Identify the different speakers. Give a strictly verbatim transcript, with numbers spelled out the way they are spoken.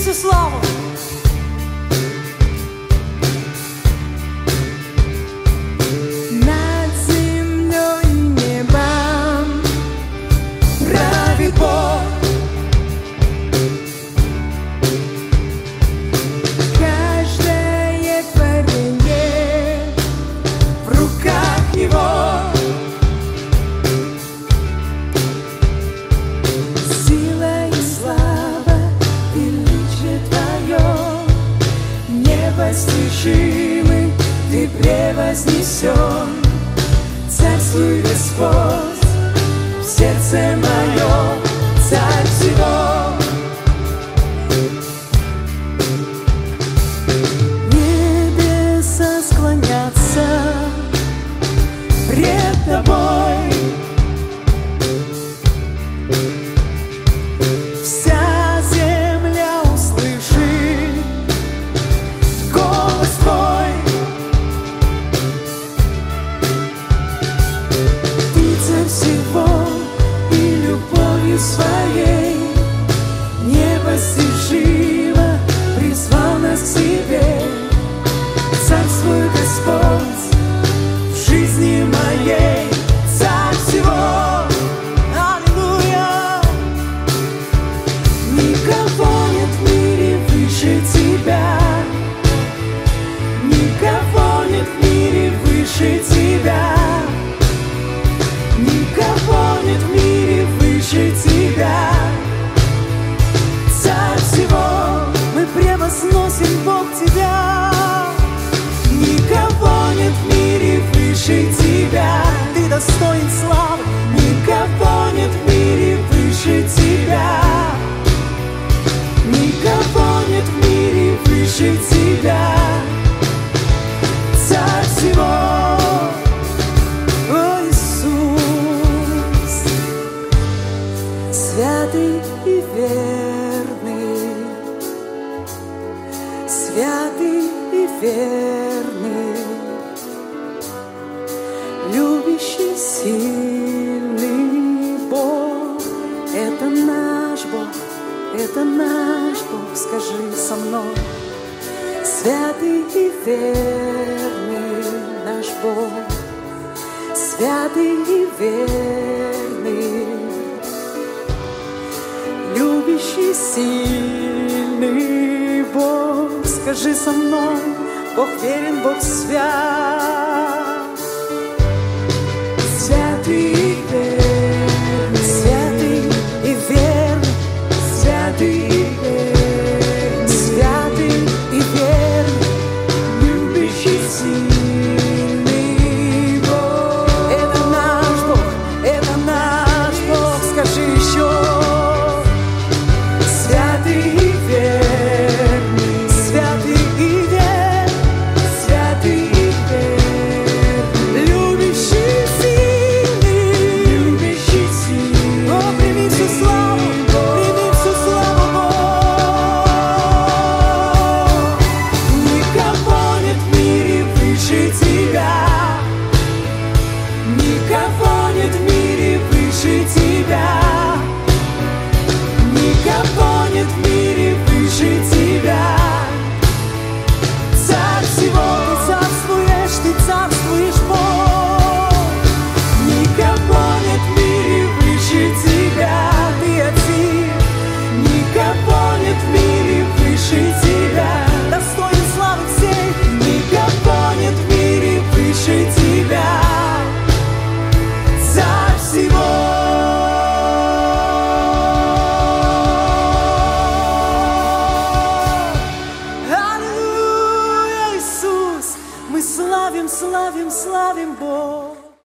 Speaker 1: всю славу.
Speaker 2: Над землей и небом правит Бог. Каждое творение в руках Его. Сила и слава, величие Твое непостижимый, Ты превознесен. Царствуй, Господь, в сердце моем, Царь всего. Небеса склонятся пред Тобой. Вся земля услышит голос Твой. Ты царь всего, и любовью Своей непостижимо призвал нас к себе. Царствуй, Господь, в жизни моей, Царь всего.
Speaker 1: Аллилуйя!
Speaker 2: Никого нет в мире выше Тебя. Никого нет в мире выше Тебя. Никого нет в мире выше Тебя. Царь всего,
Speaker 1: Мы превозносим, Бог, Тебя.
Speaker 2: никого нет в мире выше Тебя.
Speaker 1: Ты достоин славы.
Speaker 2: Никого нет в мире выше Тебя. Никого нет в мире выше Тебя. Царь всего.
Speaker 1: О, Иисус, святый и верный, святый и верный, любящий, сильный Бог. Это наш Бог, это наш Бог, скажи со мной. Святый и верный наш Бог, святый и верный, любящий, сильный Бог. Скажи со мной, Бог верен, Бог свят.
Speaker 2: Святый и верный,
Speaker 1: Святый и верный,
Speaker 2: святый и верный,
Speaker 1: святый и верный,
Speaker 2: любящий, сильный Бог.
Speaker 1: это наш Бог, это наш Бог. Скажи еще.
Speaker 2: Святый и верный,
Speaker 1: Святый и верный,
Speaker 2: святый и верный,
Speaker 1: любящий, сильный.
Speaker 2: любящий, сильный
Speaker 1: О, прими всю славу, прими всю славу, Бог.
Speaker 2: Никого нет в мире выше Тебя. Никого